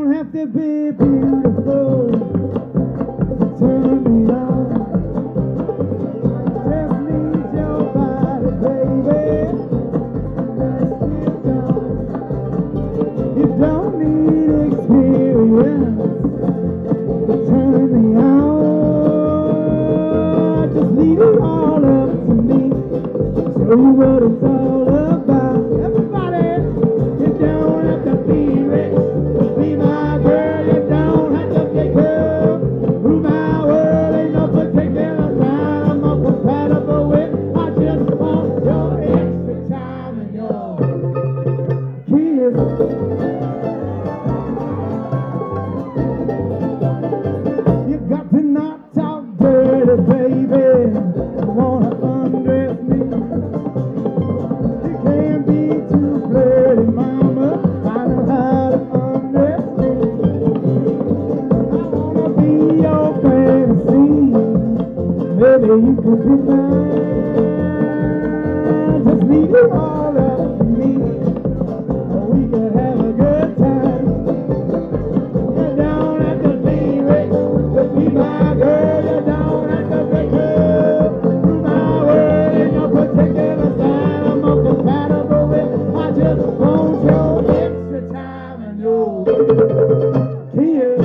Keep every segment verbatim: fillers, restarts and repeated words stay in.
don't have to be beautiful to turn me on. Just need your body, baby. Let's get on. You don't need experience to turn me on. Just leave it all up to me. Show you what it's all about. Everybody, you don't have to be rich to be my girl. You don't have to take her. Rule my world, ain't no particular sign I'm not compatible with. I just want your extra time and your kiss. You got to not talk dirty, baby. You wanna undress me. You can't be too flirty, mama. I know how to undress me. I wanna be your fantasy. Maybe you could be mine. Just leave it all up to me. We could have a good time. You don't have to be rich to be my girl. You don't have to be good. Rule my world, ain't no particular sign I'm not compatible with. I just want your extra time and your kiss.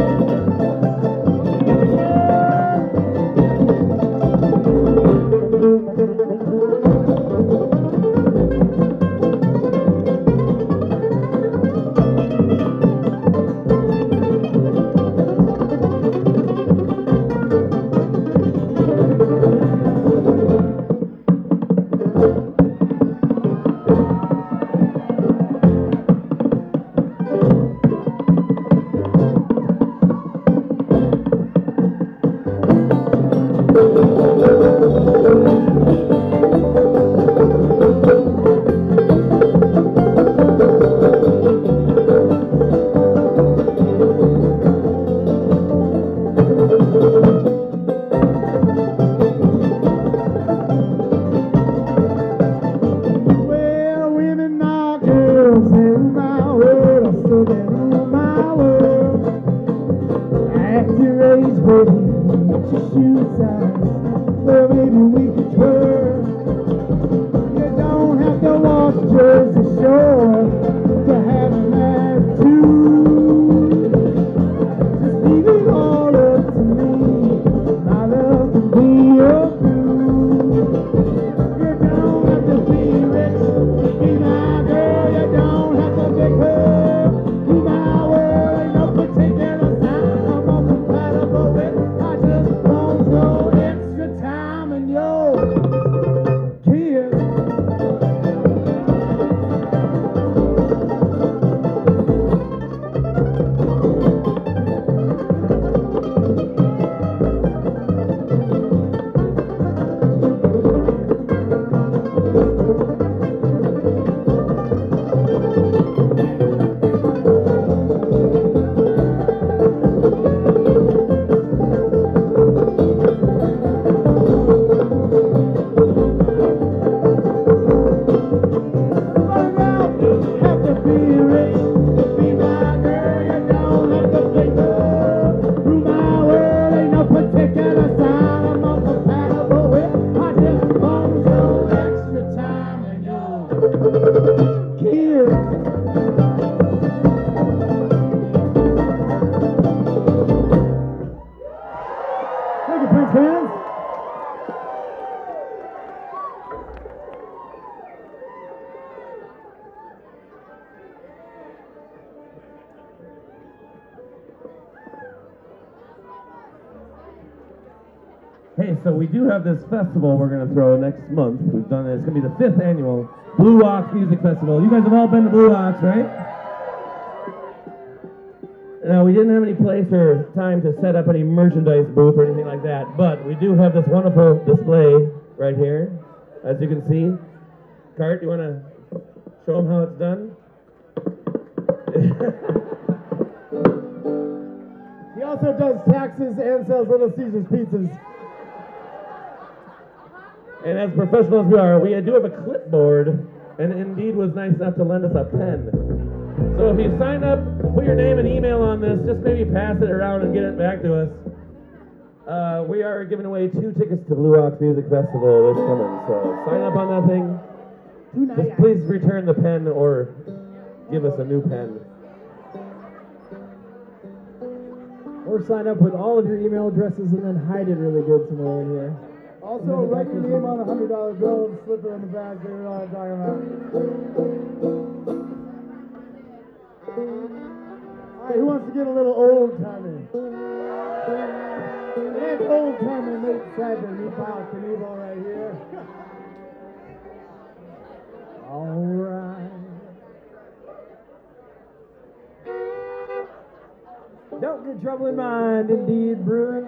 Well, women are girls in my world. I still get in my world. Act your age, baby. Get your shoe size. Well, maybe we could twirl. You don't have to watch Jersey Shore to have an attitude. Just leave it all up to me. My love can be your food. You don't have to be rich to be my girl. You don't have to be her. Be my world, ain't no particular sign I'm not compatible with. I just want your extra time and your kiss. Thank you, Prince fans. Hey, so we do have this festival we're going to throw next month. We've done it. It's going to be the fifth annual Blue Ox Music Festival. You guys have all been to Blue Ox, right? Now, we didn't have any place or time to set up any merchandise booth or anything like that, but we do have this wonderful display right here, as you can see. Cart, you want to show them how it's done? He also does taxes and sells Little Caesars pizzas. And as professional as we are, we do have a clipboard, and Indeed was nice enough to lend us a pen. So if you sign up, put your name and email on this, just maybe pass it around and get it back to us. Uh, we are giving away two tickets to Blue Ox Music Festival this coming, so sign up on that thing. Just please return the pen or give us a new pen. Or sign up with all of your email addresses and then hide it really good somewhere in here. Also, write your name on a hundred dollar bill and slip it in the bag. They know what I'm talking about. All right, who wants to get a little old timey? It's old timey Nate Sadler, me pal Knievel right here. All right. Don't get trouble in mind, indeed, brewing.